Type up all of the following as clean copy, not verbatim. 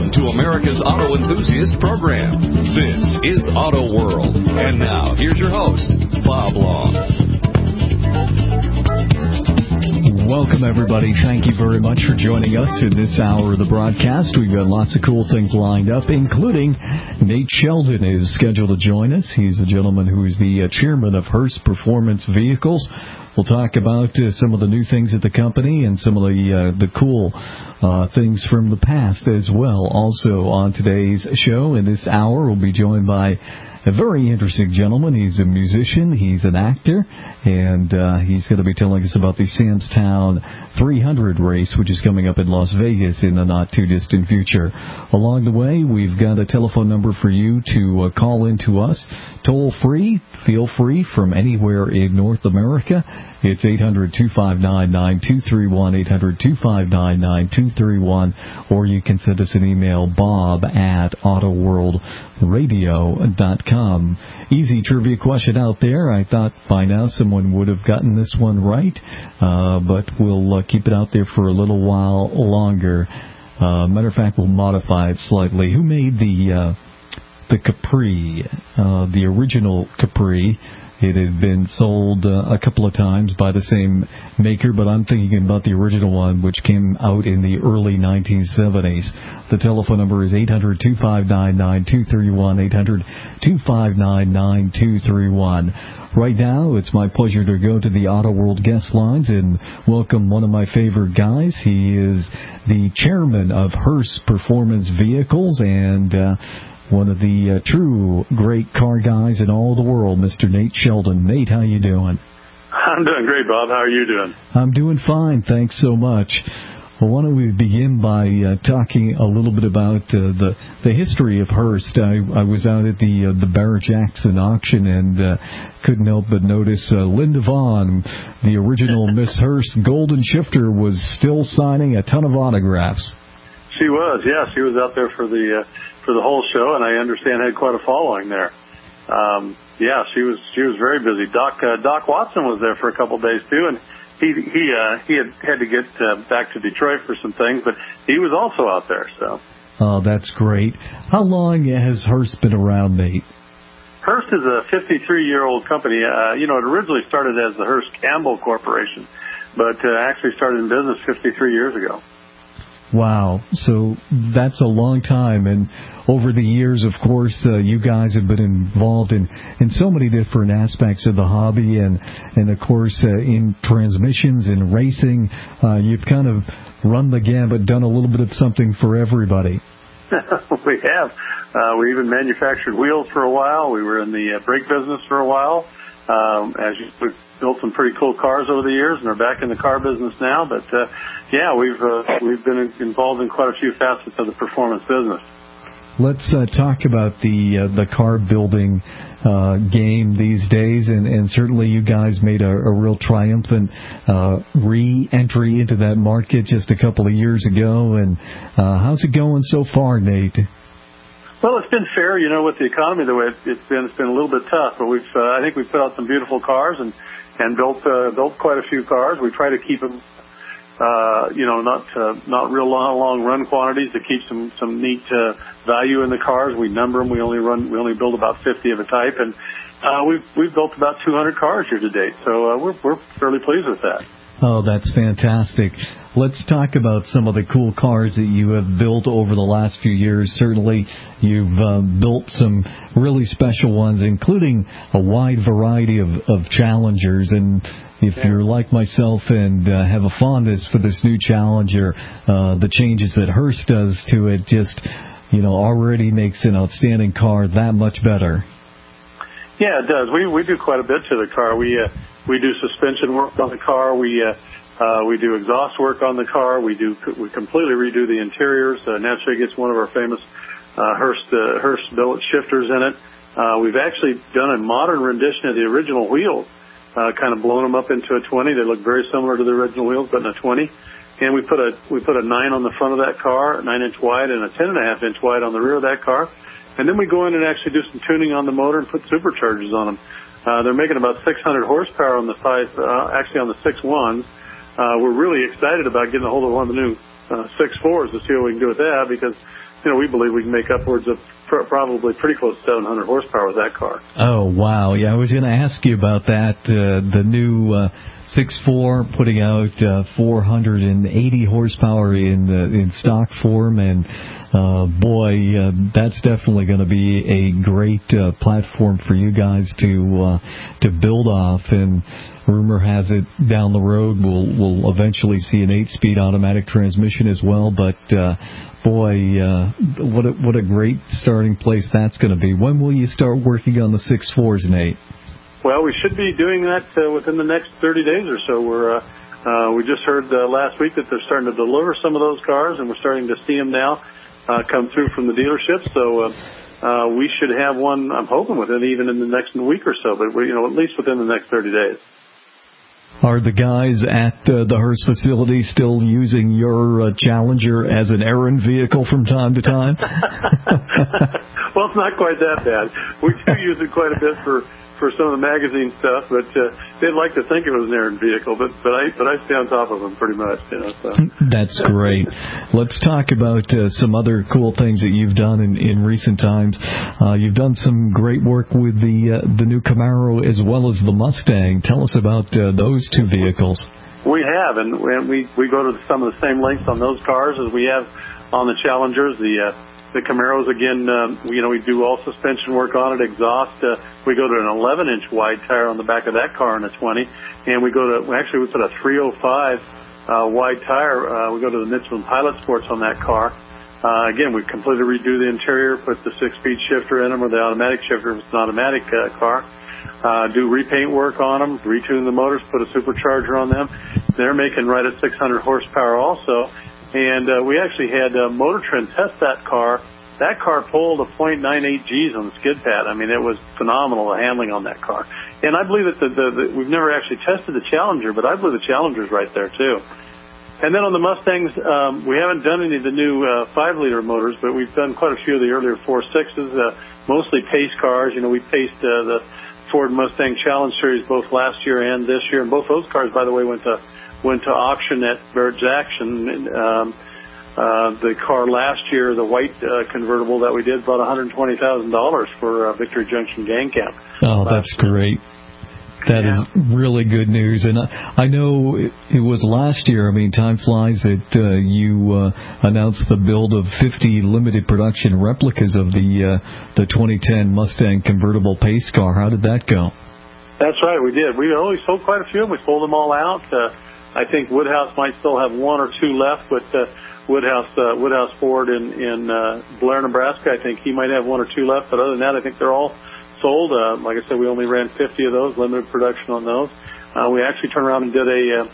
Welcome to America's Auto Enthusiast Program. This is Auto World. And now, here's your host, Bob Long. Welcome, everybody. Thank you very much for joining us in this hour of the broadcast. We've got lots of cool things lined up, including Nate Sheldon is scheduled to join us. He's the gentleman who is the chairman of Hurst Performance Vehicles. We'll talk about some of the new things at the company and some of the cool things from the past as well. Also on today's show in this hour, we'll be joined by a very interesting gentleman. He's a musician, he's an actor, and he's going to be telling us about the Sam's Town 300 race, which is coming up in Las Vegas in the not-too-distant future. Along the way, we've got a telephone number for you to call in to us. Toll-free, feel free, from anywhere in North America. It's 800-259-9231, 800-259-9231, or you can send us an email, bob@autoworldradio.com. Easy trivia question out there. I thought by now someone would have gotten this one right, but we'll keep it out there for a little while longer. Matter of fact, we'll modify it slightly. Who made the Capri, the original Capri? It had been sold a couple of times by the same maker, but I'm thinking about the original one, which came out in the early 1970s. The telephone number is 800-259-9231, 800-259-9231. Right now, it's my pleasure to go to the Auto World guest lines and welcome one of my favorite guys. He is the chairman of Hurst Performance Vehicles and one of the true great car guys in all the world, Mr. Nate Sheldon. Nate, how you doing? I'm doing great, Bob. How are you doing? I'm doing fine. Thanks so much. Well, why don't we begin by talking a little bit about the history of Hurst. I was out at the Barrett-Jackson auction and couldn't help but notice Linda Vaughn, the original Miss Hurst Golden Shifter, was still signing a ton of autographs. She was, yeah. She was out there for the whole show, and I understand had quite a following there. Yeah, she was very busy. Doc Watson was there for a couple of days too, and he had to get back to Detroit for some things, but he was also out there. So. Oh, that's great. How long has Hurst been around, Nate? Hurst is a 53-year-old company. It originally started as the Hurst Campbell Corporation, but actually started in business 53 years ago. Wow. So that's a long time. And over the years, of course, you guys have been involved in so many different aspects of the hobby and of course, in transmissions and racing. You've kind of run the gamut, done a little bit of something for everybody. We have. We even manufactured wheels for a while. We were in the brake business for a while. We've built some pretty cool cars over the years and are back in the car business now. But, yeah, we've been involved in quite a few facets of the performance business. Let's talk about the car building game these days, and certainly you guys made a real triumphant re-entry into that market just a couple of years ago. And how's it going so far, Nate? Well, it's been fair, with the economy the way it's been a little bit tough, but I think we've put out some beautiful cars and built quite a few cars. We try to keep them, not real long run quantities to keep some neat value in the cars. We number them. We only build about 50 of a type, and we've built about 200 cars here to date. So we're fairly pleased with that. Oh, that's fantastic. Let's talk about some of the cool cars that you have built over the last few years. Certainly, you've built some really special ones, including a wide variety of Challengers. And if you're like myself and have a fondness for this new Challenger, the changes that Hurst does to it just, already makes an outstanding car that much better. Yeah, it does. We do quite a bit to the car. We do suspension work on the car. We do exhaust work on the car. We completely redo the interiors. Naturally gets one of our famous Hurst billet shifters in it. We've actually done a modern rendition of the original wheels, kind of blown them up into a 20. They look very similar to the original wheels, but in a 20. And we put a 9 on the front of that car, 9-inch wide, and a 10.5-inch wide on the rear of that car. And then we go in and actually do some tuning on the motor and put superchargers on them. They're making about 600 horsepower on the actually on the 6.1s. We're really excited about getting a hold of one of the new 6.4s to see what we can do with that, because we believe we can make upwards of probably pretty close to 700 horsepower with that car. Oh, wow. Yeah, I was going to ask you about that. The new 6.4 putting out 480 horsepower in stock form, and that's definitely going to be a great platform for you guys to build off. And rumor has it down the road we'll eventually see an 8-speed automatic transmission as well. But what a great starting place that's going to be. When will you start working on the 6.4s, Nate? Well, we should be doing that within the next 30 days or so. We just heard last week that they're starting to deliver some of those cars, and we're starting to see them now come through from the dealership. So we should have one, I'm hoping, even in the next week or so, but at least within the next 30 days. Are the guys at the Hurst facility still using your Challenger as an errand vehicle from time to time? Well, it's not quite that bad. We do use it quite a bit for some of the magazine stuff, but they'd like to think it was an errand vehicle, but I stay on top of them pretty much. So. That's great. Let's talk about some other cool things that you've done in recent times. You've done some great work with the new Camaro as well as the Mustang. Tell us about those two vehicles. We have, and we go to some of the same lengths on those cars as we have on the Challengers. The Camaros, again, we do all suspension work on it, exhaust. We go to an 11-inch wide tire on the back of that car in a 20, and we put a 305 wide tire. We go to the Michelin Pilot Sports on that car. Again, we completely redo the interior, put the 6-speed shifter in them, or the automatic shifter if it's an automatic car. Do repaint work on them, retune the motors, put a supercharger on them. They're making right at 600 horsepower also. And we actually had Motor Trend test that car. That car pulled a .98 Gs on the skid pad. I mean, it was phenomenal, the handling on that car. And I believe that we've never actually tested the Challenger, but I believe the Challenger's right there, too. And then on the Mustangs, we haven't done any of the new 5-liter motors, but we've done quite a few of the earlier 4.6s, mostly pace cars. We paced the Ford Mustang Challenge Series both last year and this year. And both those cars, by the way, went to auction at Barrett-Jackson. The car last year, the white convertible that we did, brought $120,000 for Victory Junction Gang Camp. Oh, that's great. That is really good news. And I know it was last year, time flies, that you announced the build of 50 limited production replicas of the 2010 Mustang convertible pace car. How did that go? That's right, we did. We only sold quite a few, and we sold them all out. I think Woodhouse might still have one or two left, but Woodhouse Ford in Blair, Nebraska, I think he might have one or two left. But other than that, I think they're all sold. Like I said, we only ran 50 of those, limited production on those. We actually turned around and did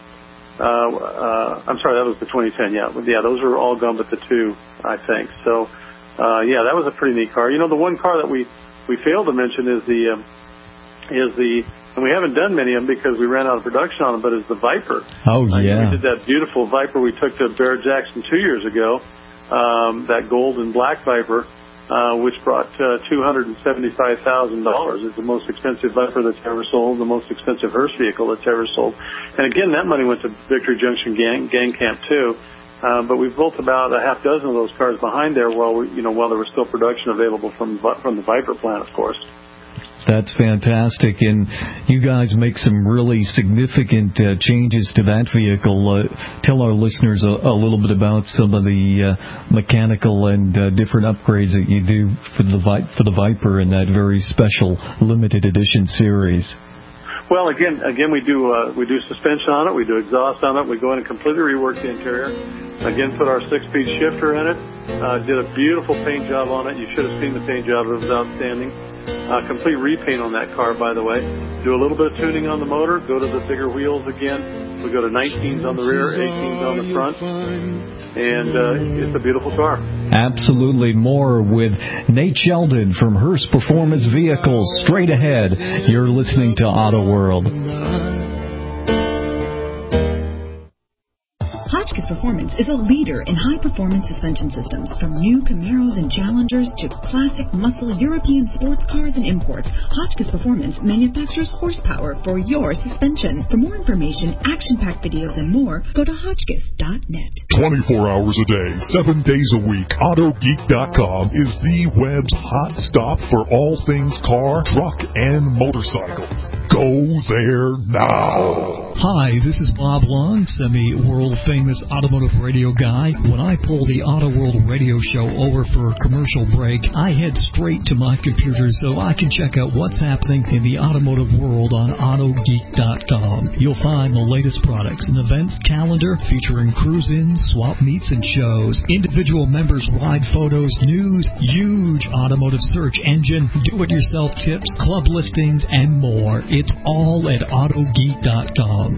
I'm sorry, that was the 2010, yeah, those were all gone but the two, I think. So, that was a pretty neat car. The one car that we failed to mention is the, and we haven't done many of them because we ran out of production on them, but is the Viper. Oh, yeah. We did that beautiful Viper we took to Barrett-Jackson 2 years ago, that gold and black Viper, which brought $275,000. It's the most expensive Viper that's ever sold, the most expensive Hurst vehicle that's ever sold. And again, that money went to Victory Junction Gang Camp too. But we've built about a half dozen of those cars behind there while there was still production available from the Viper plant, of course. That's fantastic, and you guys make some really significant changes to that vehicle. Tell our listeners a little bit about some of the mechanical and different upgrades that you do for the Viper in that very special limited edition series. Well, again, we do suspension on it, we do exhaust on it, we go in and completely rework the interior. Again, put our 6-speed shifter in it. Did a beautiful paint job on it. You should have seen the paint job; it was outstanding. Complete repaint on that car, by the way. Do a little bit of tuning on the motor, go to the bigger wheels again. We go to 19s on the rear, 18s on the front, and it's a beautiful car. Absolutely. More with Nate Sheldon from Hurst Performance Vehicles. Straight ahead, you're listening to Auto World. Hotchkiss Performance Performance is a leader in high-performance suspension systems. From new Camaros and Challengers to classic muscle European sports cars and imports, Hotchkiss Performance manufactures horsepower for your suspension. For more information, action-packed videos, and more, go to Hotchkiss.net. 24 hours a day, 7 days a week, AutoGeek.com is the web's hot stop for all things car, truck, and motorcycle. Go there now. Hi, this is Bob Long, semi-world-famous automotive radio guy. When I pull the Auto World radio show over for a commercial break, I head straight to my computer so I can check out what's happening in the automotive world on AutoGeek.com. You'll find the latest products, an events calendar featuring cruise-ins, swap meets, and shows, individual members' ride photos, news, huge automotive search engine, do-it-yourself tips, club listings, and more. It's all at AutoGeek.com.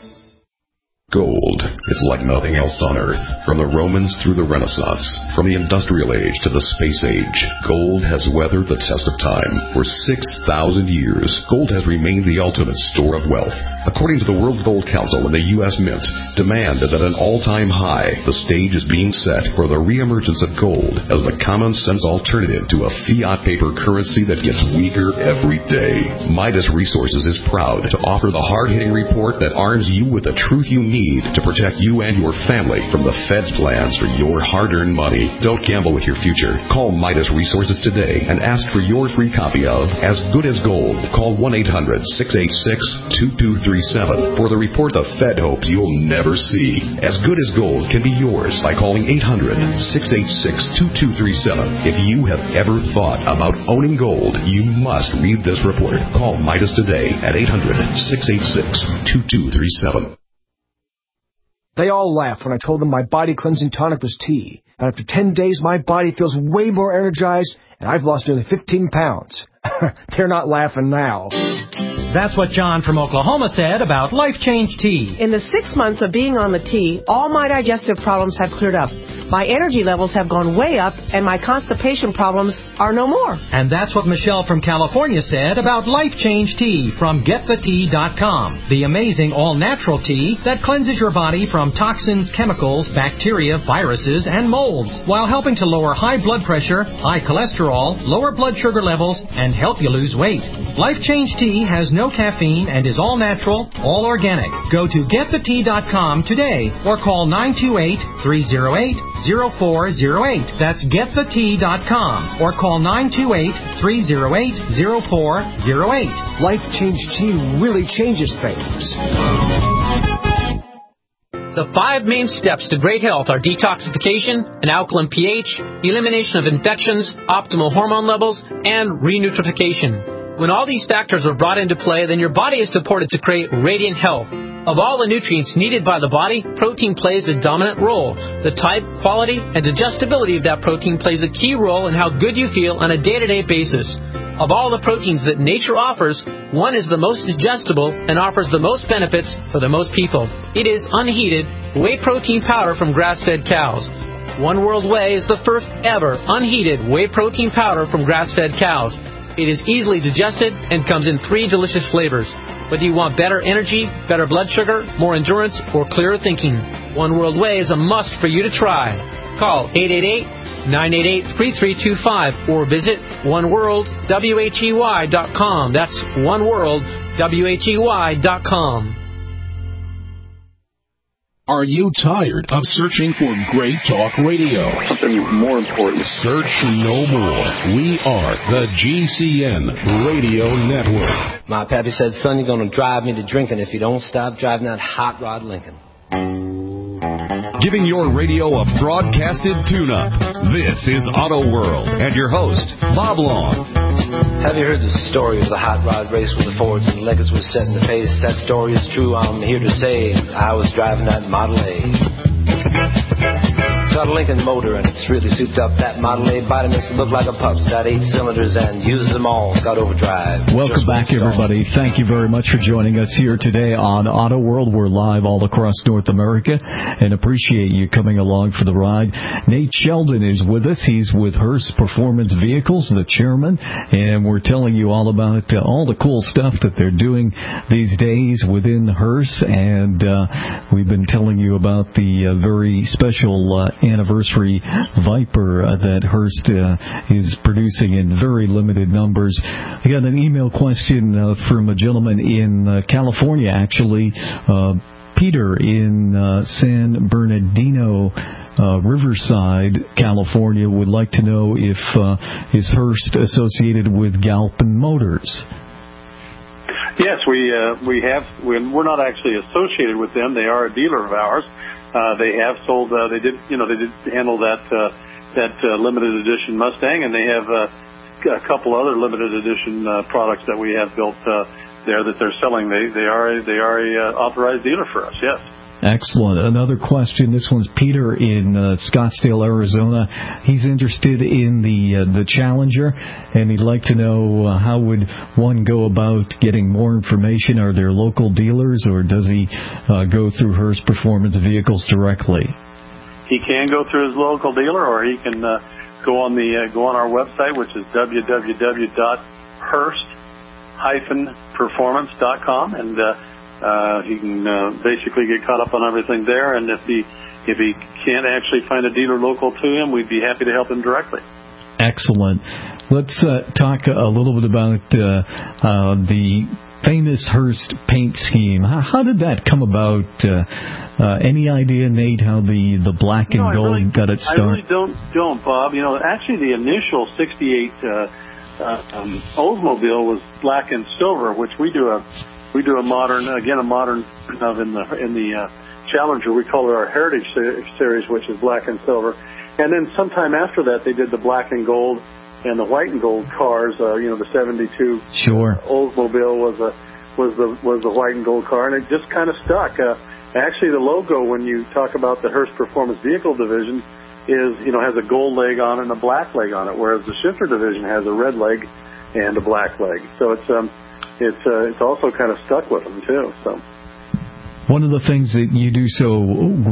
Gold. It's like nothing else on Earth. From the Romans through the Renaissance, from the Industrial Age to the Space Age, gold has weathered the test of time. For 6,000 years, gold has remained the ultimate store of wealth. According to the World Gold Council and the U.S. Mint, demand is at an all-time high. The stage is being set for the reemergence of gold as the common-sense alternative to a fiat paper currency that gets weaker every day. Midas Resources is proud to offer the hard-hitting report that arms you with the truth you need to protect you and your family from the Fed's plans for your hard-earned money. Don't gamble with your future. Call Midas Resources today and ask for your free copy of As Good as Gold. Call 1-800-686-2237 for the report the Fed hopes you'll never see. As Good as Gold can be yours by calling 800-686-2237. If you have ever thought about owning gold, you must read this report. Call Midas today at 800-686-2237. They all laughed when I told them my body cleansing tonic was tea. And after 10 days, my body feels way more energized, and I've lost nearly 15 pounds. They're not laughing now. That's what John from Oklahoma said about Life Change Tea. In the 6 months of being on the tea, all my digestive problems have cleared up. My energy levels have gone way up, and my constipation problems are no more. And that's what Michelle from California said about Life Change Tea from GetTheTea.com. The amazing all-natural tea that cleanses your body from toxins, chemicals, bacteria, viruses, and molds, while helping to lower high blood pressure, high cholesterol, lower blood sugar levels, and help you lose weight. Life Change Tea has no caffeine and is all natural, all organic. Go to GetTheTea.com today or call 928-308-0408. That's GetTheTea.com or call 928-308-0408. Life Change Tea really changes things. The 5 main steps to great health are detoxification, an alkaline pH, elimination of infections, optimal hormone levels, and renutrification. When all these factors are brought into play, then your body is supported to create radiant health. Of all the nutrients needed by the body, protein plays a dominant role. The type, quality, and digestibility of that protein plays a key role in how good you feel on a day-to-day basis. Of all the proteins that nature offers, one is the most digestible and offers the most benefits for the most people. It is unheated whey protein powder from grass-fed cows. One World Whey is the first ever unheated whey protein powder from grass-fed cows. It is easily digested and comes in 3 delicious flavors. Whether you want better energy, better blood sugar, more endurance, or clearer thinking, One World Whey is a must for you to try. Call 888-988-3325 or visit oneworldwhey.com. That's oneworldwhey.com. Are you tired of searching for great talk radio? Something more important. Search no more. We are the GCN Radio Network. My pappy said, son, you're going to drive me to drinking if you don't stop driving that hot rod Lincoln. Giving your radio a broadcasted tune-up. This is Auto World and your host, Bob Long. Have you heard the story of the hot rod race with the Fords and Lincolns was setting the pace? That story is true, I'm here to say. I was driving that Model A. It's got a Lincoln motor and it's really souped up. That Model A body makes it look like a pup's. Got 8 cylinders and uses them all. Got overdrive. Welcome back, everybody. Thank you very much for joining us here today on Auto World. We're live all across North America and appreciate you coming along for the ride. Nate Sheldon is with us. He's with Hurst Performance Vehicles, the chairman, and we're telling you all about all the cool stuff that they're doing these days within Hurst, and we've been telling you about the very special anniversary Viper that Hurst is producing in very limited numbers. I got an email question from a gentleman in California, actually, Peter in San Bernardino, Riverside, California, would like to know if is Hurst associated with Galpin Motors. Yes, we have. We're not actually associated with them. They are a dealer of ours. They have sold. They did handle that limited edition Mustang, and they have a couple other limited edition products that we have built there that they're selling. They are a authorized dealer for us. Yes. Excellent. Another question. This one's Peter in Scottsdale, Arizona. He's interested in the Challenger, and he'd like to know how would one go about getting more information. Are there local dealers, or does he go through Hurst Performance Vehicles directly? He can go through his local dealer, or he can go on our website, which is www.hurst-performance.com, and he can basically get caught up on everything there. And if he can't actually find a dealer local to him, we'd be happy to help him directly. Excellent. Let's talk a little bit about the famous Hurst paint scheme. How did that come about? Any idea, Nate, how the black and gold got its start? I really don't, Bob. Actually, the initial '68 Oldsmobile was black and silver, which we do a modern in the Challenger. We call it our Heritage Series, which is black and silver. And then sometime after that, they did the black and gold and the white and gold cars. The '72 Oldsmobile was the white and gold car, and it just kind of stuck. Actually, the logo, when you talk about the Hurst Performance Vehicle Division, has a gold leg on it and a black leg on it, whereas the Shifter Division has a red leg and a black leg. So it's also kind of stuck with them too. So. One of the things that you do so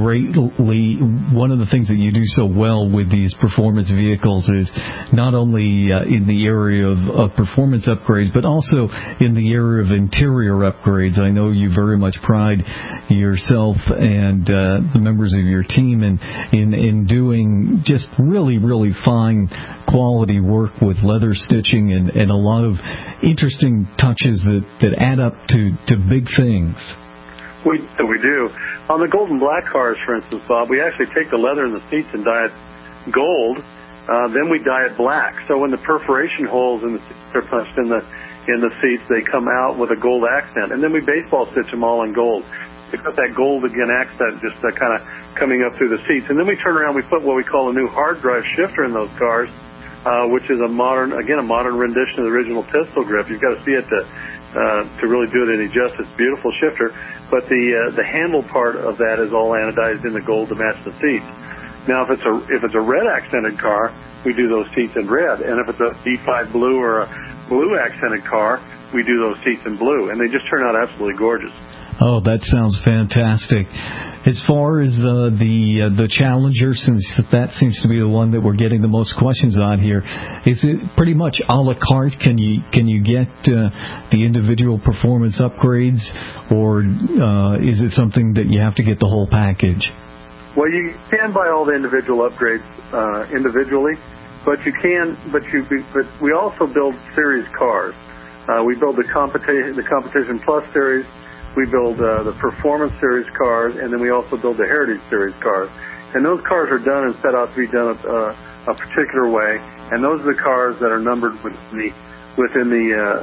well with these performance vehicles is not only in the area of performance upgrades, but also in the area of interior upgrades. I know you very much pride yourself and the members of your team in doing just really, really fine quality work with leather stitching and a lot of interesting touches that add up to big things. We do. On the gold and black cars, for instance, Bob, we actually take the leather in the seats and dye it gold. Then we dye it black. So when the perforation holes in the seats are punched in the seats, they come out with a gold accent. And then we baseball stitch them all in gold. We've got that gold again accent just kind of coming up through the seats. And then we turn around, we put what we call a new hard drive shifter in those cars, which is a modern rendition of the original pistol grip. You've got to see it to really do it any justice. Beautiful shifter, but the handle part of that is all anodized in the gold to match the seats. Now, if it's a red accented car, we do those seats in red, and if it's a D5 blue or a blue accented car, we do those seats in blue, and they just turn out absolutely gorgeous. Oh, that sounds fantastic. As far as the Challenger, since that seems to be the one that we're getting the most questions on here, is it pretty much a la carte? Can you get the individual performance upgrades, or is it something that you have to get the whole package? Well, you can buy all the individual upgrades individually, but we also build series cars. We build the Competition Plus series. We build the Performance Series cars, and then we also build the Heritage Series cars. And those cars are done and set out to be done a particular way. And those are the cars that are numbered within the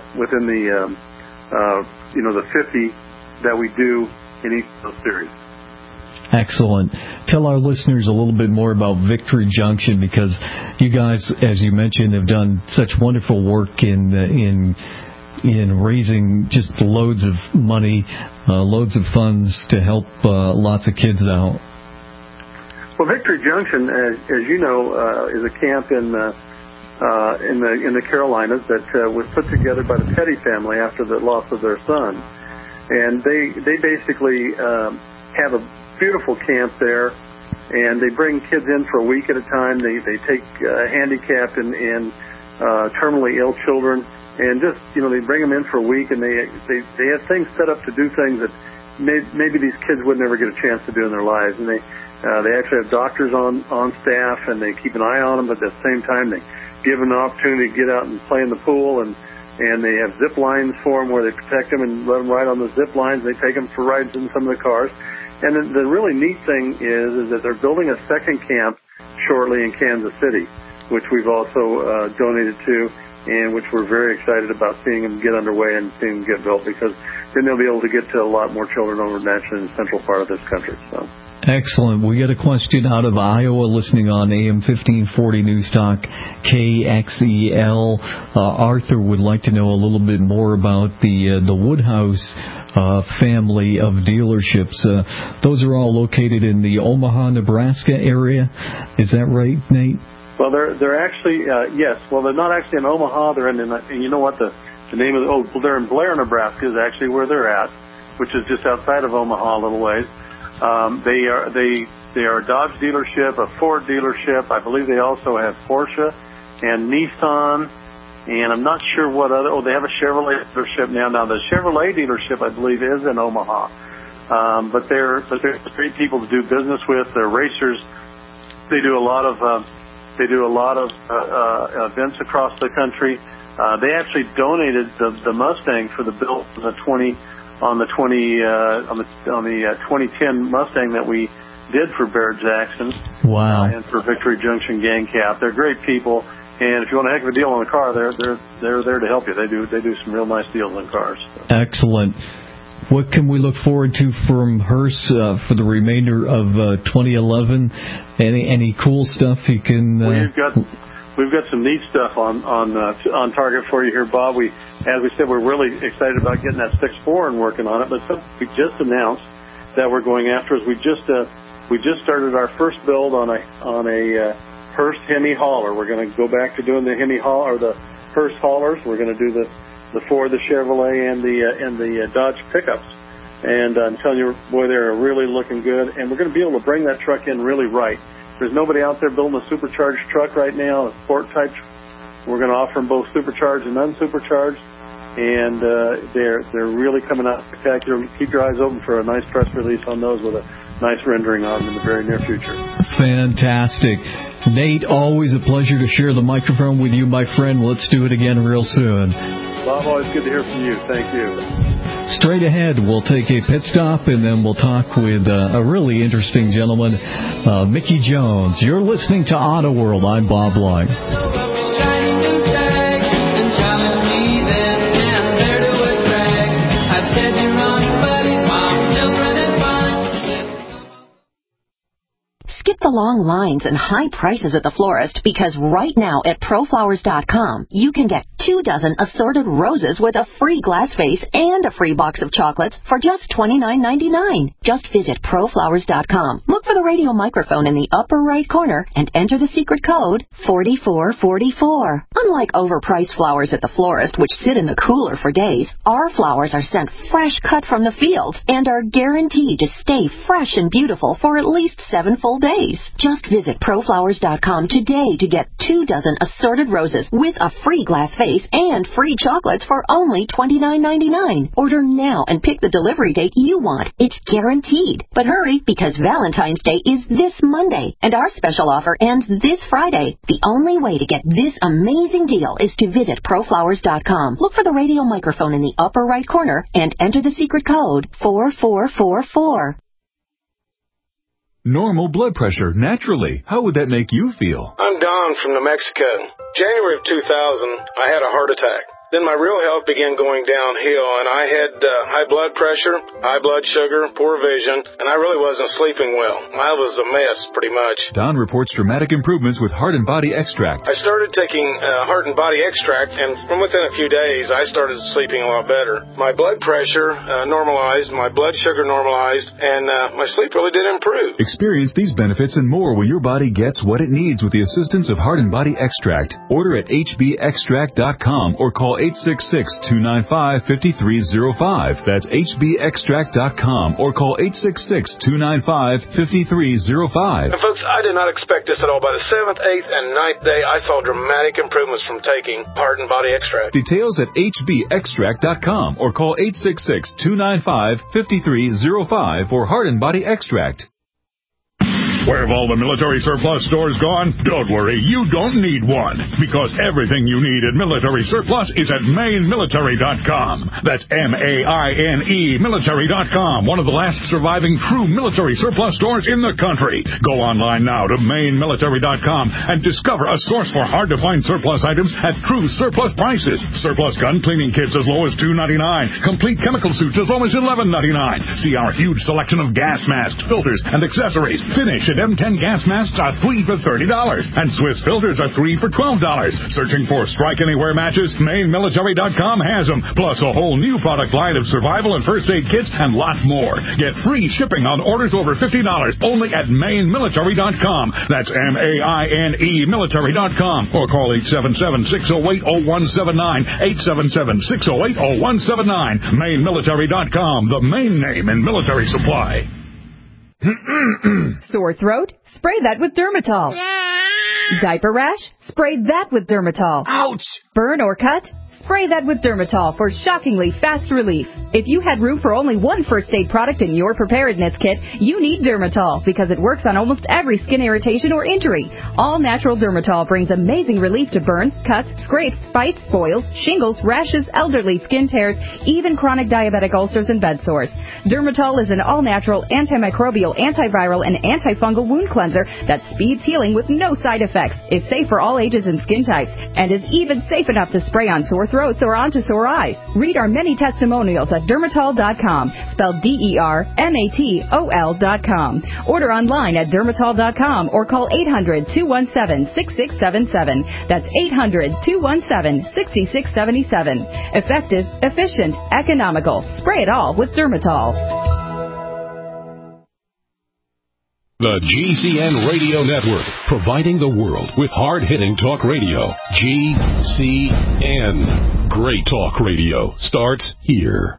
50 that we do in each of those series. Excellent. Tell our listeners a little bit more about Victory Junction, because you guys, as you mentioned, have done such wonderful work in raising just loads of money, loads of funds to help lots of kids out. Well, Victory Junction, as you know, is a camp in the Carolinas that was put together by the Petty family after the loss of their son, and they basically have a beautiful camp there, and they bring kids in for a week at a time. They take handicapped and terminally ill children, and just they bring them in for a week, and they have things set up to do things that maybe these kids would never get a chance to do in their lives, and they actually have doctors on staff, and they keep an eye on them, but at the same time they give them an opportunity to get out and play in the pool, and they have zip lines for them where they protect them and let them ride on the zip lines. They take them for rides in some of the cars. And the really neat thing is that they're building a second camp shortly in Kansas City, which we've also donated to, and which we're very excited about seeing them get underway and seeing them get built, because then they'll be able to get to a lot more children over naturally in the central part of this country. So. Excellent. We get a question out of Iowa listening on AM 1540 News Talk KXEL. Arthur would like to know a little bit more about the Woodhouse family of dealerships. Those are all located in the Omaha, Nebraska area. Is that right, Nate? Well, they're actually yes. Well, they're not actually in Omaha. They're in you know what the name of they're in Blair, Nebraska is actually where they're at, which is just outside of Omaha a little ways. They are a Dodge dealership, a Ford dealership. I believe they also have Porsche and Nissan, and I'm not sure what other. Oh, they have a Chevrolet dealership now. Now the Chevrolet dealership, I believe, is in Omaha. But they're great people to do business with. They're racers. They do a lot of events across the country. They actually donated the Mustang for the build on the 2010 Mustang that we did for Barrett Jackson. Wow. And for Victory Junction Gang Cap. They're great people, and if you want a heck of a deal on a car, they're there to help you. They do some real nice deals on cars. So. Excellent. What can we look forward to from Hearst for the remainder of 2011? Any cool stuff you can? We've got some neat stuff on target for you here, Bob. As we said, we're really excited about getting that 6.4 and working on it. But something we just announced that we're going after is we just started our first build on a Hearst Hemi hauler. We're going to go back to doing the Hemi haul or the Hearst haulers. We're going to do the Ford, the Chevrolet, and the Dodge pickups. And I'm telling you, boy, they're really looking good. And we're going to be able to bring that truck in really right. There's nobody out there building a supercharged truck right now, a sport type. We're going to offer them both supercharged and unsupercharged, and they're really coming out spectacular. Keep your eyes open for a nice press release on those with a nice rendering on them in the very near future. Fantastic. Nate, always a pleasure to share the microphone with you, my friend. Let's do it again real soon. Bob, always good to hear from you. Thank you. Straight ahead, we'll take a pit stop, and then we'll talk with a really interesting gentleman, Mickey Jones. You're listening to Auto World. I'm Bob Lloyd. Skip the long lines and high prices at the florist, because right now at ProFlowers.com, you can get 24 assorted roses with a free glass vase and a free box of chocolates for just $29.99. Just visit ProFlowers.com. Look for the radio microphone in the upper right corner and enter the secret code 4444. Unlike overpriced flowers at the florist, which sit in the cooler for days, our flowers are sent fresh cut from the fields and are guaranteed to stay fresh and beautiful for at least 7 full days. Just visit ProFlowers.com today to get 24 assorted roses with a free glass vase and free chocolates for only $29.99. Order now and pick the delivery date you want. It's guaranteed. But hurry, because Valentine's Day is this Monday, and our special offer ends this Friday. The only way to get this amazing deal is to visit ProFlowers.com. Look for the radio microphone in the upper right corner and enter the secret code 4444. Normal blood pressure, naturally. How would that make you feel? I'm Don from New Mexico. January of 2000, I had a heart attack. Then my real health began going downhill, and I had high blood pressure, high blood sugar, poor vision, and I really wasn't sleeping well. I was a mess, pretty much. Don reports dramatic improvements with Heart and Body Extract. I started taking Heart and Body Extract, and from within a few days, I started sleeping a lot better. My blood pressure normalized, my blood sugar normalized, and my sleep really did improve. Experience these benefits and more when your body gets what it needs with the assistance of Heart and Body Extract. Order at hbextract.com or call 866-295-5305. That's hbextract.com or call 866-295-5305. And folks, I did not expect this at all. By the 7th, 8th, and 9th day, I saw dramatic improvements from taking Heart and Body Extract. Details at hbextract.com or call 866-295-5305 for Heart and Body Extract. Where have all the military surplus stores gone? Don't worry, you don't need one, because everything you need at Military Surplus is at MaineMilitary.com. That's M-A-I-N-E Military.com, one of the last surviving true military surplus stores in the country. Go online now to MaineMilitary.com and discover a source for hard-to-find surplus items at true surplus prices. Surplus gun cleaning kits as low as $2.99. Complete chemical suits as low as $11.99. See our huge selection of gas masks, filters, and accessories. Finish at M10 gas masks are 3 for $30, and Swiss filters are 3 for $12. Searching for Strike Anywhere matches? MaineMilitary.com has them, plus a whole new product line of survival and first aid kits and lots more. Get free shipping on orders over $50 only at MaineMilitary.com. That's M-A-I-N-E Military.com, or call 877-608-0179, 877-608-0179. MaineMilitary.com, the main name in military supply. Sore throat? Spray that with Dermatol. Diaper rash? Spray that with Dermatol. Ouch! Burn or cut? Spray that with Dermatol for shockingly fast relief. If you had room for only one first aid product in your preparedness kit, you need Dermatol because it works on almost every skin irritation or injury. All natural Dermatol brings amazing relief to burns, cuts, scrapes, bites, boils, shingles, rashes, elderly skin tears, even chronic diabetic ulcers and bed sores. Dermatol is an all-natural, antimicrobial, antiviral, and antifungal wound cleanser that speeds healing with no side effects, is safe for all ages and skin types, and is even safe enough to spray on sore throats or onto sore eyes. Read our many testimonials at Dermatol.com, spelled DERMATOL.com. Order online at Dermatol.com or call 800-217-6677. That's 800-217-6677. Effective, efficient, economical. Spray it all with Dermatol. The GCN Radio Network, providing the world with hard-hitting talk radio. GCN. Great talk radio starts here.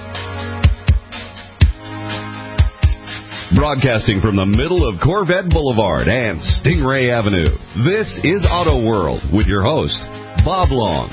Broadcasting from the middle of Corvette Boulevard and Stingray Avenue, this is Auto World with your host, Bob Long.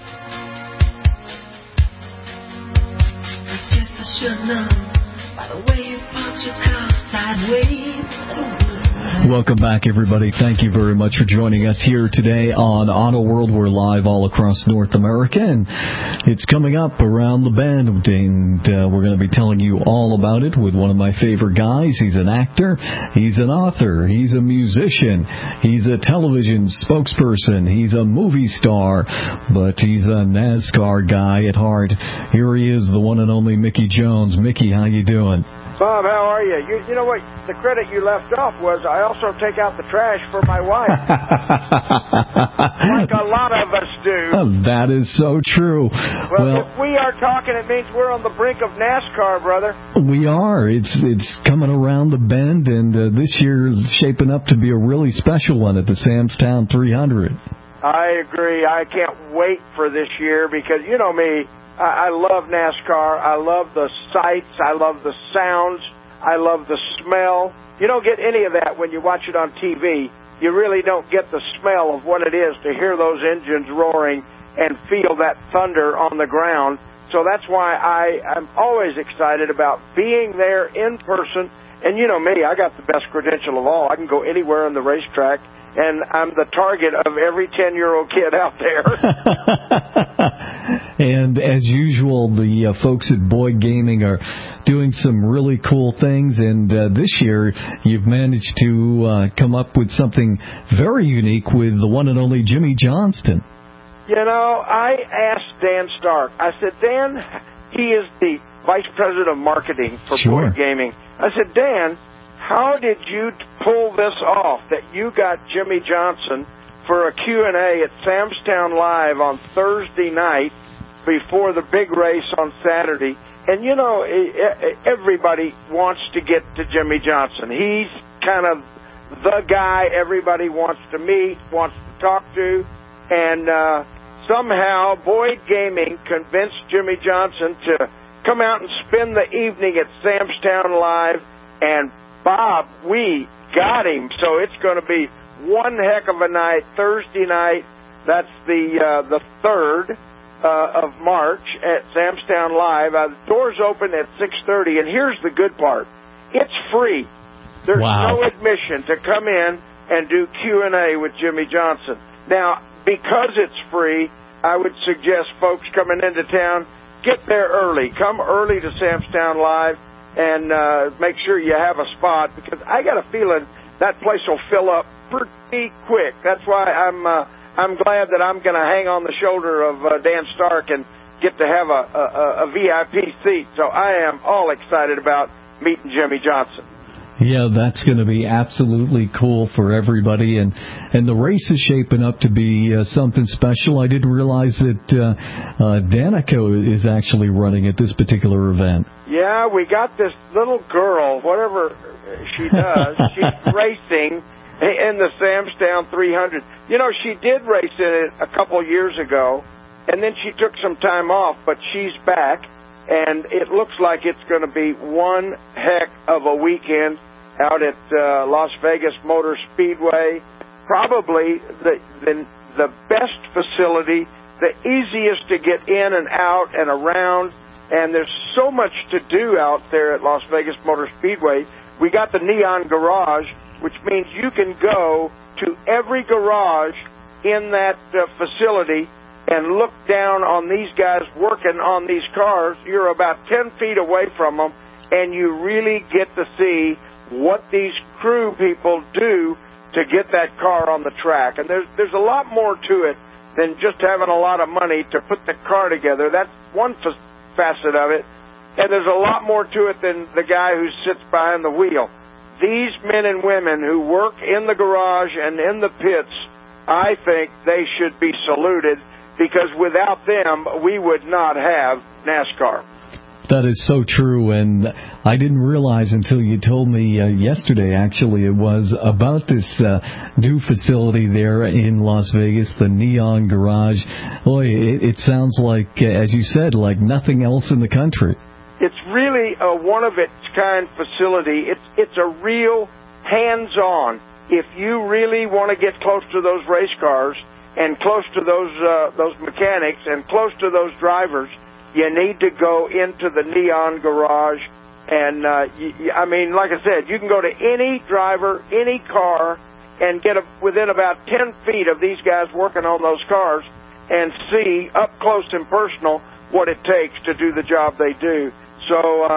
I guess I should know by the way you parked your car sideways. Welcome back, everybody. Thank you very much for joining us here today on Auto World. We're live all across North America, and it's coming up around the bend, and we're going to be telling you all about it with one of my favorite guys. He's an actor, he's an author, he's a musician, he's a television spokesperson, he's a movie star, but he's a NASCAR guy at heart. Here he is, the one and only Mickey Jones. Mickey, how you doing? Bob, how are you? You know what? The credit you left off was I also take out the trash for my wife. Like a lot of us do. That is so true. Well, if we are talking, it means we're on the brink of NASCAR, brother. We are. It's coming around the bend, and this year is shaping up to be a really special one at the Samstown 300. I agree. I can't wait for this year because, you know me, I love NASCAR. I love the sights. I love the sounds. I love the smell. You don't get any of that when you watch it on TV. You really don't get the smell of what it is to hear those engines roaring and feel that thunder on the ground. So that's why I'm always excited about being there in person. And you know me, I got the best credential of all. I can go anywhere on the racetrack, and I'm the target of every 10-year-old kid out there. And as usual, the folks at Boyd Gaming are doing some really cool things, and this year you've managed to come up with something very unique with the one and only Jimmy Johnston. You know, I asked Dan Stark. I said, Dan, he is the Vice President of Marketing for Boyd Gaming. I said, Dan, how did you pull this off that you got Jimmy Johnson for a Q&A at Sam's Town Live on Thursday night before the big race on Saturday? And, you know, everybody wants to get to Jimmy Johnson. He's kind of the guy everybody wants to meet, wants to talk to. And somehow Boyd Gaming convinced Jimmy Johnson to come out and spend the evening at Sam's Town Live. And, Bob, we got him. So it's going to be one heck of a night, Thursday night. That's the 3rd. Of March at Sam's Town Live. The doors open at 6:30, and here's the good part. It's free. There's no admission to come in and do Q&A with Jimmy Johnson. Now, because it's free, I would suggest folks coming into town, get there early. Come early to Sam's Town Live and make sure you have a spot, because I got a feeling that place will fill up pretty quick. That's why I'm glad that I'm going to hang on the shoulder of Dan Stark and get to have a VIP seat. So I am all excited about meeting Jimmy Johnson. Yeah, that's going to be absolutely cool for everybody, and the race is shaping up to be something special. I didn't realize that Danica is actually running at this particular event. Yeah, we got this little girl, whatever she does, she's racing in the Sam's Town 300. You know, she did race in it a couple years ago, and then she took some time off, but she's back, and it looks like it's going to be one heck of a weekend out at Las Vegas Motor Speedway. Probably the best facility, the easiest to get in and out and around, and there's so much to do out there at Las Vegas Motor Speedway. We got the Neon Garage, which means you can go to every garage in that facility and look down on these guys working on these cars. You're about 10 feet away from them, and you really get to see what these crew people do to get that car on the track. And there's a lot more to it than just having a lot of money to put the car together. That's one facet of it. And there's a lot more to it than the guy who sits behind the wheel. These men and women who work in the garage and in the pits, I think they should be saluted, because without them, we would not have NASCAR. That is so true, and I didn't realize until you told me yesterday, actually, it was about this new facility there in Las Vegas, the Neon Garage. Boy, it sounds like, as you said, like nothing else in the country. It's really a one-of-its-kind facility. It's a real hands-on. If you really want to get close to those race cars and close to those mechanics and close to those drivers, you need to go into the Neon Garage. And, I mean, like I said, you can go to any driver, any car, and get within about 10 feet of these guys working on those cars and see up close and personal what it takes to do the job they do. So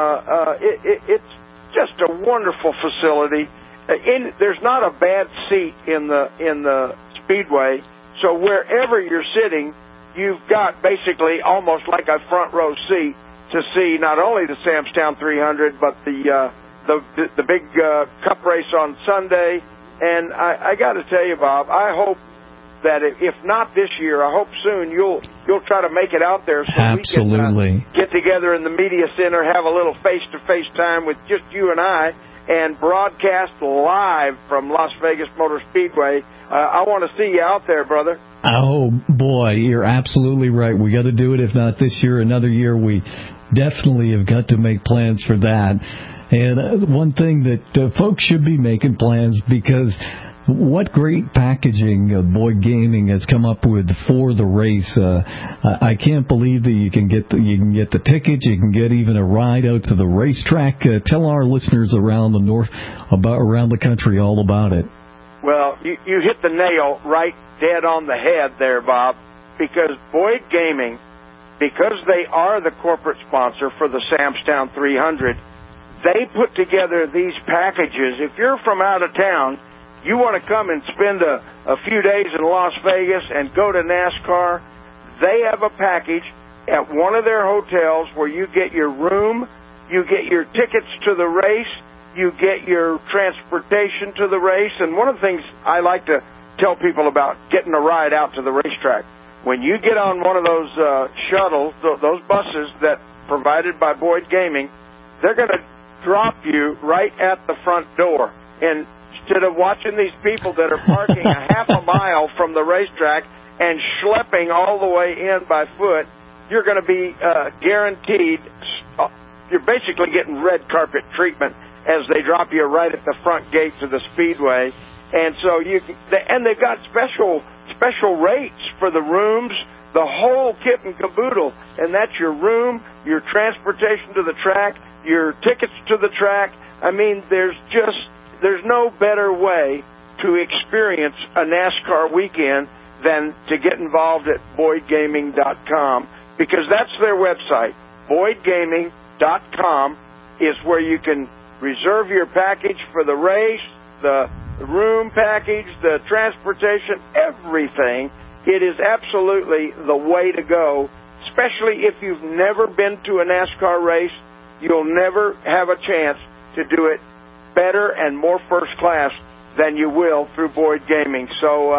it's just a wonderful facility. There's not a bad seat in the Speedway, so wherever you're sitting, you've got basically almost like a front row seat to see not only the Sam's Town 300, but the big Cup race on Sunday. And I got to tell you, Bob, I hope that if not this year, I hope soon you'll try to make it out there so Absolutely. We can get together in the media center, have a little face-to-face time with just you and I, and broadcast live from Las Vegas Motor Speedway. I want to see you out there, brother. Oh, boy, you're absolutely right. We got to do it. If not this year, another year. We definitely have got to make plans for that. And one thing that folks should be making plans, because what great packaging Boyd Gaming has come up with for the race. I can't believe that you can get the tickets, you can get even a ride out to the racetrack. Tell our listeners around the country all about it. Well, you hit the nail right dead on the head there, Bob, because Boyd Gaming, because they are the corporate sponsor for the Sam's Town 300, they put together these packages. If you're from out of town, you want to come and spend a few days in Las Vegas and go to NASCAR, they have a package at one of their hotels where you get your room, you get your tickets to the race, you get your transportation to the race. And one of the things I like to tell people about getting a ride out to the racetrack, when you get on one of those shuttles, those buses that provided by Boyd Gaming, they're going to drop you right at the front door. And instead of watching these people that are parking a half a mile from the racetrack and schlepping all the way in by foot, you're going to be guaranteed, you're basically getting red carpet treatment as they drop you right at the front gate to the Speedway. And so and they've got special rates for the rooms, the whole kit and caboodle. And that's your room, your transportation to the track, your tickets to the track. I mean, there's no better way to experience a NASCAR weekend than to get involved at BoydGaming.com, because that's their website. BoydGaming.com is where you can reserve your package for the race, the room package, the transportation, everything. It is absolutely the way to go, especially if you've never been to a NASCAR race. You'll never have a chance to do it better and more first class than you will through Boyd Gaming. So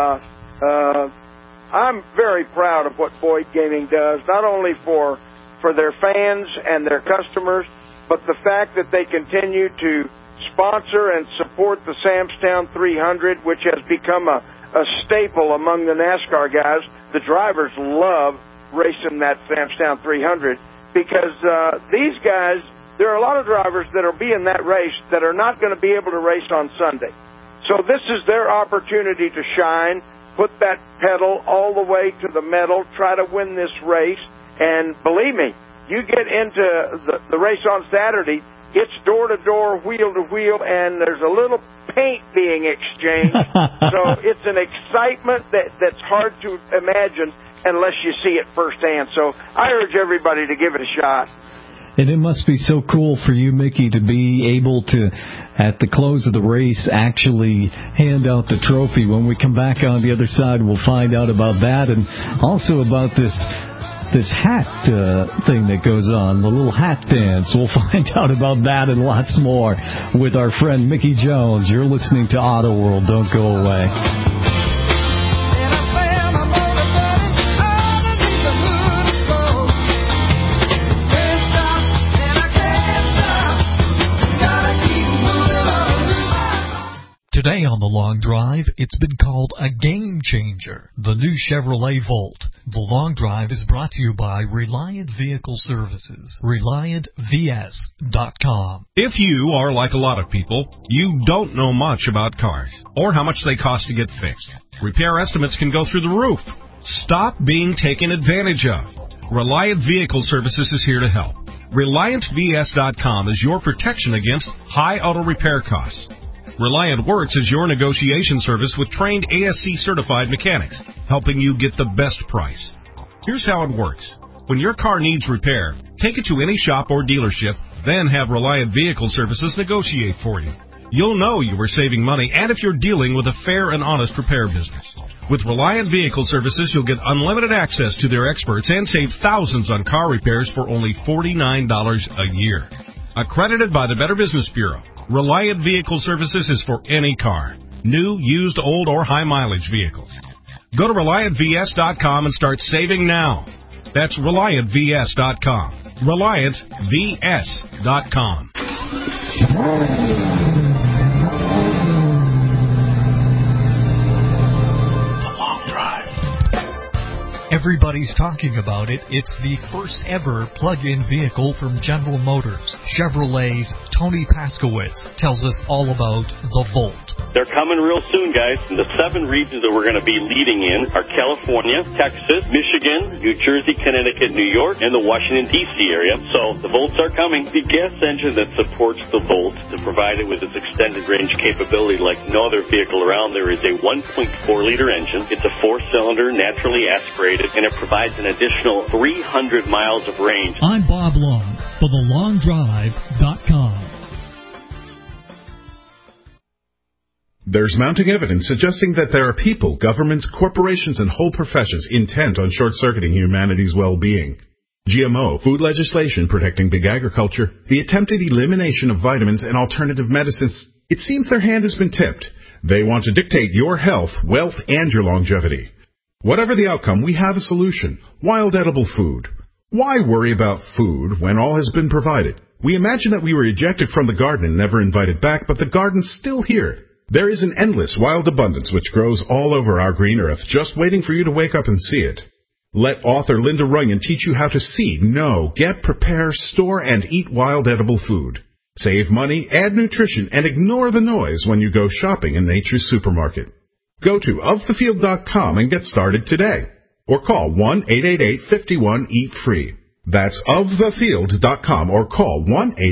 I'm very proud of what Boyd Gaming does, not only for their fans and their customers, but the fact that they continue to sponsor and support the Samstown 300, which has become a staple among the NASCAR guys. The drivers love racing that Samstown 300 because these guys, there are a lot of drivers that will be in that race that are not going to be able to race on Sunday. So this is their opportunity to shine, put that pedal all the way to the metal, try to win this race. And believe me, you get into the race on Saturday, it's door-to-door, wheel-to-wheel, and there's a little paint being exchanged. So it's an excitement that's hard to imagine unless you see it firsthand. So I urge everybody to give it a shot. And it must be so cool for you, Mickey, to be able to, at the close of the race, actually hand out the trophy. When we come back on the other side, we'll find out about that and also about this hat thing that goes on, the little hat dance. We'll find out about that and lots more with our friend Mickey Jones. You're listening to Auto World. Don't go away. Today on The Long Drive, it's been called a game changer, the new Chevrolet Volt. The Long Drive is brought to you by Reliant Vehicle Services, ReliantVS.com. If you are like a lot of people, you don't know much about cars or how much they cost to get fixed. Repair estimates can go through the roof. Stop being taken advantage of. Reliant Vehicle Services is here to help. ReliantVS.com is your protection against high auto repair costs. Reliant Works is your negotiation service with trained ASC-certified mechanics, helping you get the best price. Here's how it works. When your car needs repair, take it to any shop or dealership, then have Reliant Vehicle Services negotiate for you. You'll know you are saving money and if you're dealing with a fair and honest repair business. With Reliant Vehicle Services, you'll get unlimited access to their experts and save thousands on car repairs for only $49 a year. Accredited by the Better Business Bureau, Reliant Vehicle Services is for any car, new, used, old, or high-mileage vehicles. Go to ReliantVS.com and start saving now. That's ReliantVS.com. ReliantVS.com. Everybody's talking about it. It's the first ever plug-in vehicle from General Motors. Chevrolet's Tony Paskowitz tells us all about the Volt. They're coming real soon, guys. The 7 regions that we're going to be leading in are California, Texas, Michigan, New Jersey, Connecticut, New York, and the Washington, D.C. area. So the Volts are coming. The gas engine that supports the Volt to provide it with its extended range capability like no other vehicle around there is a 1.4-liter engine. It's a 4-cylinder, naturally aspirated, and it provides an additional 300 miles of range. I'm Bob Long for TheLongDrive.com. There's mounting evidence suggesting that there are people, governments, corporations, and whole professions intent on short-circuiting humanity's well-being. GMO, food legislation protecting big agriculture, the attempted elimination of vitamins and alternative medicines, it seems their hand has been tipped. They want to dictate your health, wealth, and your longevity. Whatever the outcome, we have a solution. Wild edible food. Why worry about food when all has been provided? We imagine that we were ejected from the garden and never invited back, but the garden's still here. There is an endless wild abundance which grows all over our green earth, just waiting for you to wake up and see it. Let author Linda Runyon teach you how to see, know, get, prepare, store, and eat wild edible food. Save money, add nutrition, and ignore the noise when you go shopping in Nature's Supermarket. Go to ofthefield.com and get started today. Or call 1-888-51-EAT-FREE. That's ofthefield.com or call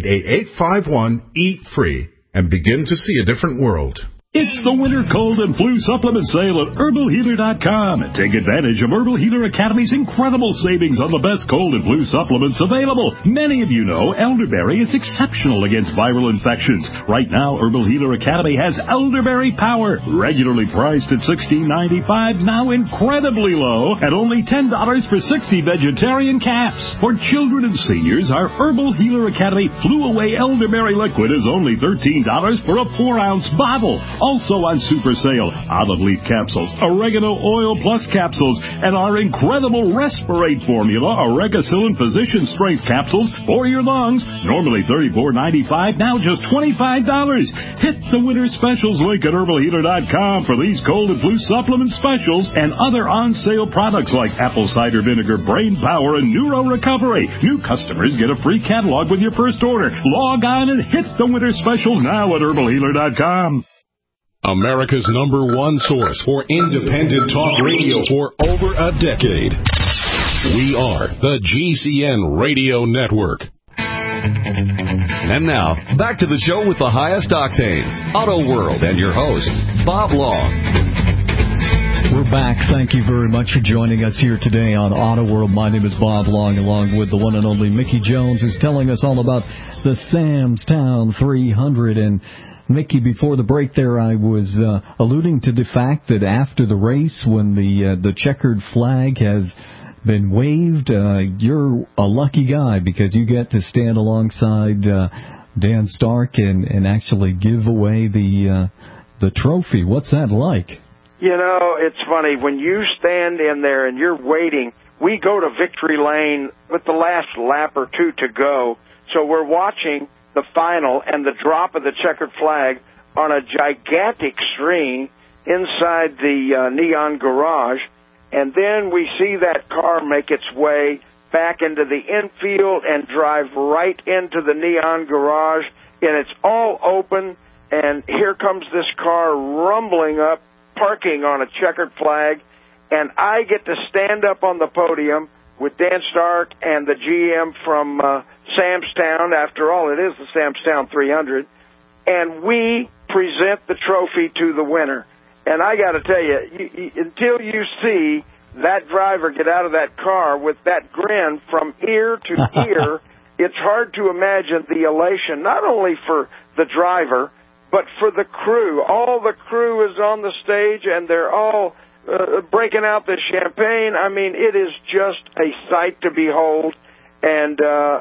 1-888-51-EAT-FREE and begin to see a different world. It's the winter cold and flu supplement sale at HerbalHealer.com. Take advantage of Herbal Healer Academy's incredible savings on the best cold and flu supplements available. Many of you know elderberry is exceptional against viral infections. Right now, Herbal Healer Academy has Elderberry Power, regularly priced at $16.95, now incredibly low at only $10 for 60 vegetarian caps. For children and seniors, our Herbal Healer Academy Flu Away Elderberry Liquid is only $13 for a 4-ounce bottle. Also on super sale, olive leaf capsules, oregano oil plus capsules, and our incredible Respirate formula, Oregacillin Physician Strength capsules for your lungs. Normally $34.95, now just $25. Hit the winter specials link at HerbalHealer.com for these cold and flu supplement specials and other on-sale products like apple cider vinegar, brain power, and neuro recovery. New customers get a free catalog with your first order. Log on and hit the winter specials now at HerbalHealer.com. America's #1 source for independent talk radio for over a decade. We are the GCN Radio Network. And now, back to the show with the highest octanes, Auto World, and your host, Bob Long. We're back. Thank you very much for joining us here today on Auto World. My name is Bob Long, along with the one and only Mickey Jones, who's telling us all about the Sam's Town 300. And Mickey, before the break there, I was alluding to the fact that after the race, when the checkered flag has been waved, you're a lucky guy because you get to stand alongside Dan Stark and actually give away the trophy. What's that like? You know, it's funny. When you stand in there and you're waiting, we go to Victory Lane with the last lap or two to go, so we're watching the final and the drop of the checkered flag on a gigantic screen inside the Neon Garage, and then we see that car make its way back into the infield and drive right into the Neon Garage, and it's all open, and here comes this car rumbling up, parking on a checkered flag, and I get to stand up on the podium with Dan Stark and the GM from Sam's Town. After all, it is the Sam's Town 300. And we present the trophy to the winner. And I got to tell you, until you see that driver get out of that car with that grin from ear to ear, it's hard to imagine the elation, not only for the driver, but for the crew. All the crew is on the stage, and they're all breaking out the champagne. I mean, it is just a sight to behold. And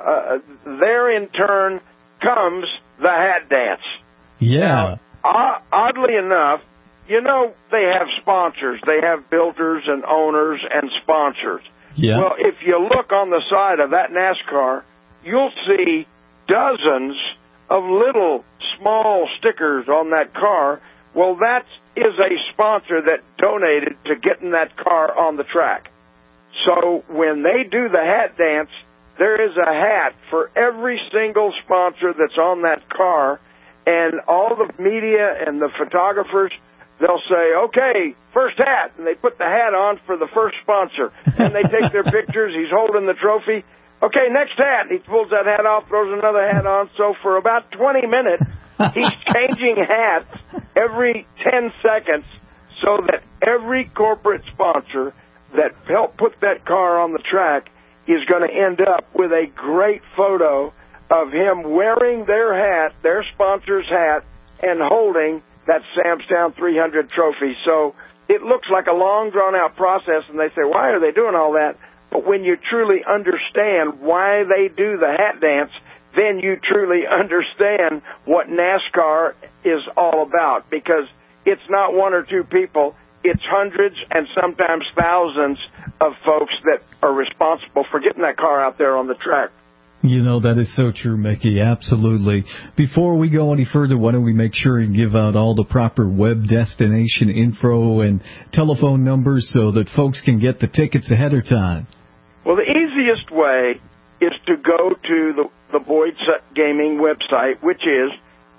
there, in turn, comes the hat dance. Yeah. Now, oddly enough, you know, they have sponsors. They have builders and owners and sponsors. Yeah. Well, if you look on the side of that NASCAR, you'll see dozens of little small stickers on that car. Well, that is a sponsor that donated to getting that car on the track. So when they do the hat dance, there is a hat for every single sponsor that's on that car, and all the media and the photographers, they'll say, okay, first hat, and they put the hat on for the first sponsor. And they take their pictures. He's holding the trophy. Okay, next hat. He pulls that hat off, throws another hat on. So for about 20 minutes, he's changing hats every 10 seconds so that every corporate sponsor that helped put that car on the track is going to end up with a great photo of him wearing their hat, their sponsor's hat, and holding that Sam's Town 300 trophy. So it looks like a long, drawn-out process, and they say, why are they doing all that? But when you truly understand why they do the hat dance, then you truly understand what NASCAR is all about, because it's not one or two people. It's hundreds and sometimes thousands of folks that are responsible for getting that car out there on the track. You know, that is so true, Mickey. Absolutely. Before we go any further, why don't we make sure and give out all the proper web destination info and telephone numbers so that folks can get the tickets ahead of time? Well, the easiest way is to go to the Boyd Gaming website, which is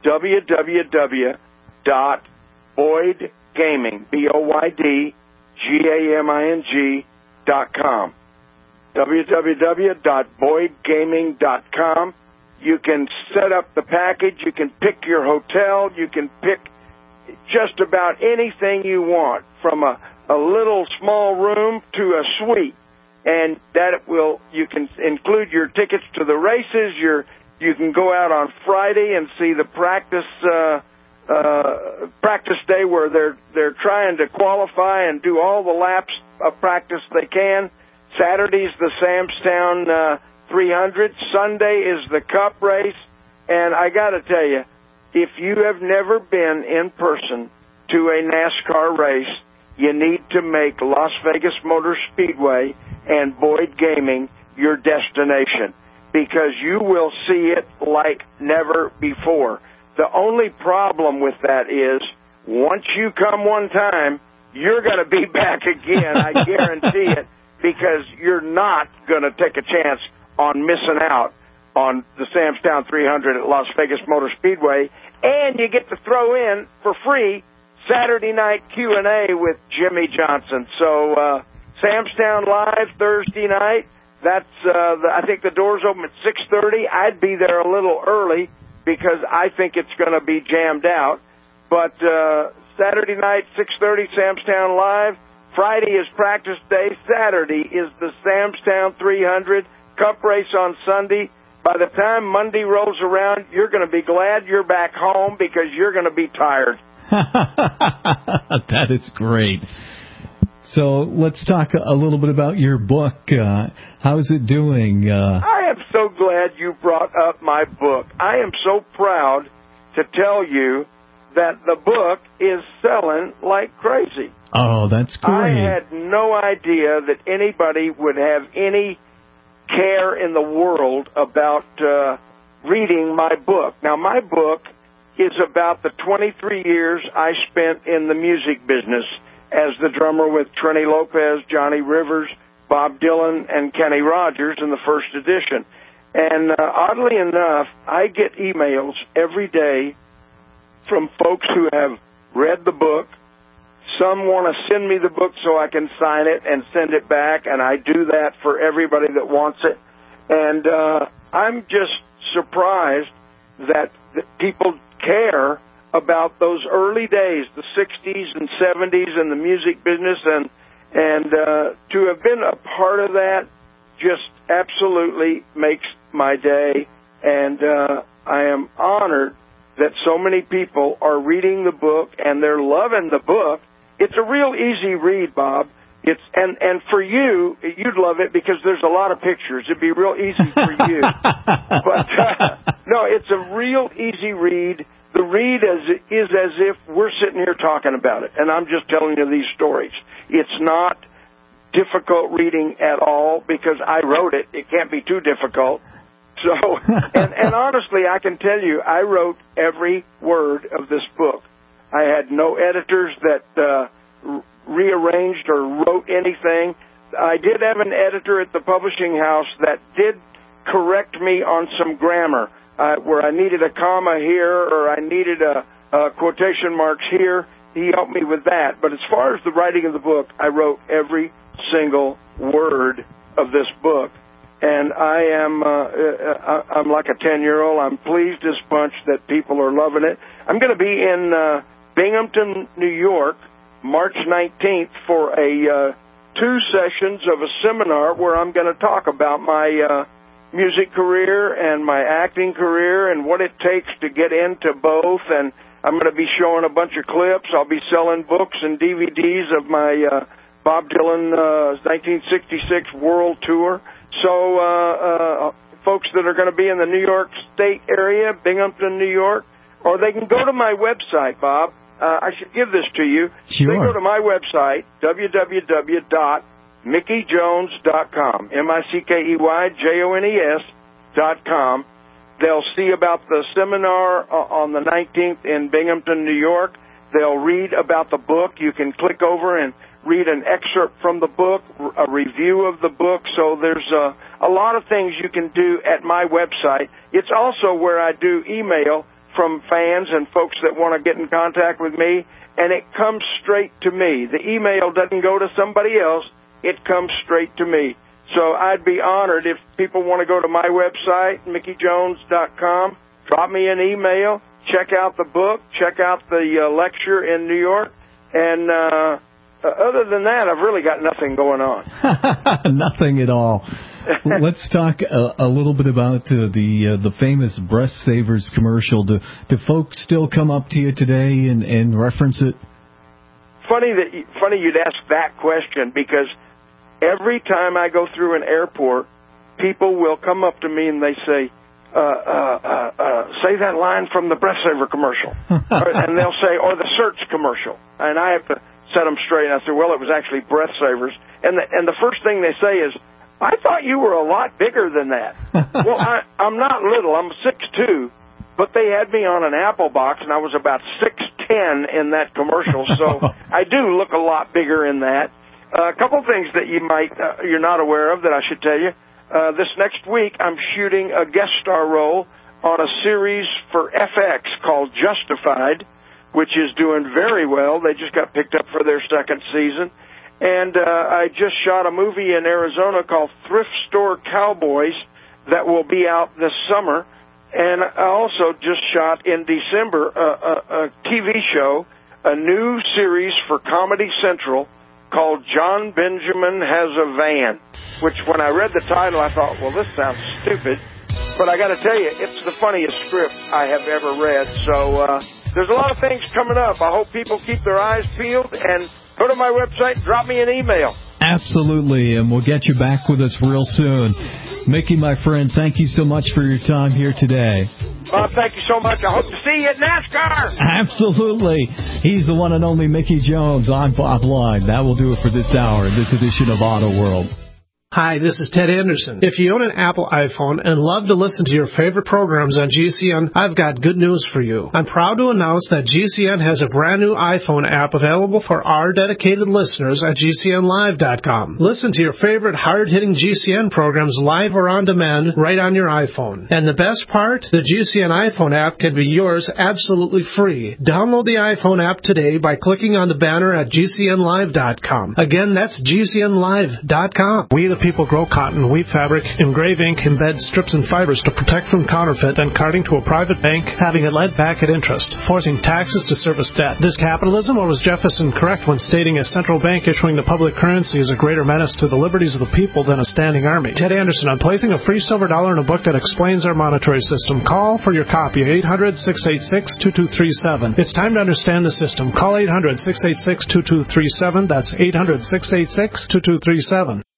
www.boydgaming, BOYDGAMING.com. www.boydgaming.com. You can set up the package. You can pick your hotel. You can pick just about anything you want, from a little small room to a suite. And you can include your tickets to the races. You can go out on Friday and see the practice day where they're trying to qualify and do all the laps of practice they can. Saturday's the Sam's Town 300. Sunday is the Cup race. And I got to tell you, if you have never been in person to a NASCAR race, you need to make Las Vegas Motor Speedway and Boyd Gaming your destination, because you will see it like never before. The only problem with that is, once you come one time, you're going to be back again, I guarantee it, because you're not going to take a chance on missing out on the Sam's Town 300 at Las Vegas Motor Speedway, and you get to throw in, for free, Saturday night Q&A with Jimmy Johnson. So, Sam's Town Live Thursday night. That's I think the doors open at 6:30. I'd be there a little early because I think it's going to be jammed out. But Saturday night 6:30, Sam's Town Live. Friday is practice day. Saturday is the Sam's Town 300 Cup race on Sunday. By the time Monday rolls around, you're going to be glad you're back home, because you're going to be tired. That is great. So let's talk a little bit about your book. How's it doing? I am so glad you brought up my book. I am so proud to tell you that the book is selling like crazy. Oh, that's great. I had no idea that anybody would have any care in the world about reading my book. Now, my book is about the 23 years I spent in the music business as the drummer with Trini Lopez, Johnny Rivers, Bob Dylan, and Kenny Rogers in the first edition. And oddly enough, I get emails every day from folks who have read the book. Some want to send me the book so I can sign it and send it back, and I do that for everybody that wants it. And I'm just surprised that people care about those early days, the 60s and 70s in the music business, and to have been a part of that just absolutely makes my day. And I am honored that so many people are reading the book and they're loving the book. It's a real easy read, Bob. And for you, you'd love it because there's a lot of pictures. It'd be real easy for you. But no, it's a real easy read. The read is as if we're sitting here talking about it, and I'm just telling you these stories. It's not difficult reading at all because I wrote it. It can't be too difficult. So, and honestly, I can tell you, I wrote every word of this book. I had no editors that rearranged or wrote anything. I did have an editor at the publishing house that did correct me on some grammar, where I needed a comma here or I needed a quotation marks here. He helped me with that. But as far as the writing of the book, I wrote every single word of this book. And I am I'm like a 10-year-old. I'm pleased as punch that people are loving it. I'm going to be in Binghamton, New York, March 19th for 2 sessions of a seminar where I'm going to talk about my music career and my acting career and what it takes to get into both, and I'm going to be showing a bunch of clips. I'll be selling books and DVDs of my Bob Dylan 1966 World Tour. So folks that are going to be in the New York State area, Binghamton, New York, or they can go to my website, Bob. I should give this to you. Sure. They go to my website, www.mickeyjones.com, MICKEYJONES.com. They'll see about the seminar on the 19th in Binghamton, New York. They'll read about the book. You can click over and read an excerpt from the book, a review of the book. So there's a lot of things you can do at my website. It's also where I do email from fans and folks that want to get in contact with me, and it comes straight to me. The email doesn't go to somebody else. It comes straight to me. So I'd be honored if people want to go to my website, mickeyjones.com, drop me an email, check out the book, check out the lecture in New York, and other than that, I've really got nothing going on. Nothing at all. Let's talk a little bit about the famous Breath Savers commercial. Do folks still come up to you today and reference it? Funny you'd ask that question, because every time I go through an airport, people will come up to me and they say, say that line from the Breath Saver commercial. And they'll say, or the Search commercial. And I have to set them straight. And I say, well, it was actually Breath Savers. And the first thing they say is, I thought you were a lot bigger than that. Well, I'm not little. I'm 6'2", but they had me on an Apple box, and I was about 6'10" in that commercial. So I do look a lot bigger in that. A couple things that you're not aware of that I should tell you. This next week, I'm shooting a guest star role on a series for FX called Justified, which is doing very well. They just got picked up for their second season. And I just shot a movie in Arizona called Thrift Store Cowboys that will be out this summer. And I also just shot in December a TV show, a new series for Comedy Central called John Benjamin Has a Van, which when I read the title, I thought, well, this sounds stupid. But I got to tell you, it's the funniest script I have ever read. So there's a lot of things coming up. I hope people keep their eyes peeled and go to my website and drop me an email. Absolutely, and we'll get you back with us real soon. Mickey, my friend, thank you so much for your time here today. Thank you so much. I hope to see you at NASCAR. Absolutely. He's the one and only Mickey Jones on Bob Line. That will do it for this hour, this edition of Auto World. Hi, this is Ted Anderson. If you own an Apple iPhone and love to listen to your favorite programs on GCN, I've got good news for you. I'm proud to announce that GCN has a brand new iPhone app available for our dedicated listeners at GCNlive.com. Listen to your favorite hard-hitting GCN programs live or on demand right on your iPhone. And the best part? The GCN iPhone app can be yours absolutely free. Download the iPhone app today by clicking on the banner at GCNlive.com. Again, that's GCNlive.com. We the people grow cotton, weave fabric, engrave ink, embed strips and fibers to protect from counterfeit, then carting to a private bank, having it led back at interest, forcing taxes to service debt. This capitalism, or was Jefferson correct when stating a central bank issuing the public currency is a greater menace to the liberties of the people than a standing army? Ted Anderson, I'm placing a free silver dollar in a book that explains our monetary system. Call for your copy, 800-686-2237. It's time to understand the system. Call 800-686-2237. That's 800-686-2237.